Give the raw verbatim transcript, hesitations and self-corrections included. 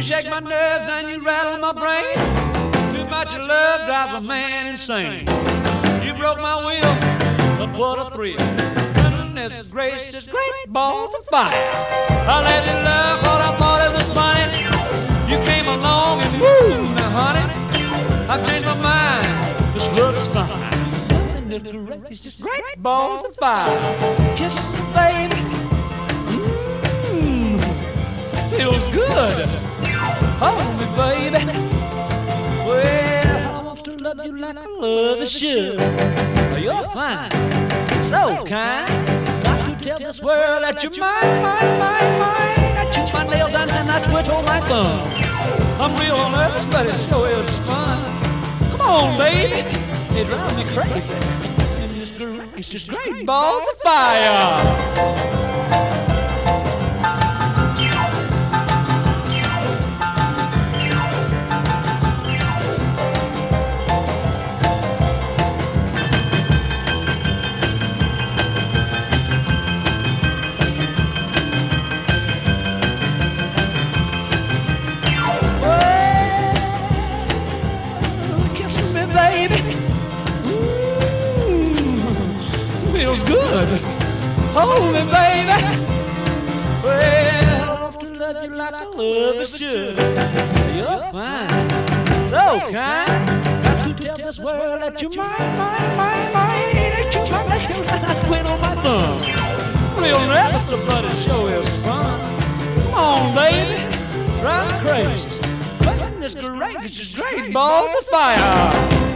shake my nerves and you rattle my brain. Too much of love drives a man insane. You broke my will, but what a thrill. Goodness gracious, great balls of fire. I let you love what I thought it was funny. You came along and woo, now honey, I've changed my mind. This love is fine. Goodness gracious, great balls of fire. Kisses, baby. Mmm, feels good. Hold me, baby. Well, I want to love you like I love a should. You're fine, so kind. Got to tell this world that you're mine, mine, mine, mine. I chew my nails down and I twiddle my thumb. I'm real nervous, but it sure is fun. Come on, baby, it drives me crazy. And this girl, it's just great balls of fire. Feels good. Hold me, baby. Well, I want to love you like I love a should. You're fine, so kind. Got to tell this world that you're mine, mine, mine, mine. That you're my nails and I twiddle my thumb. Real nervous, but it sure is fun. Come on, baby, drive me crazy. Goodness gracious, great balls of fire.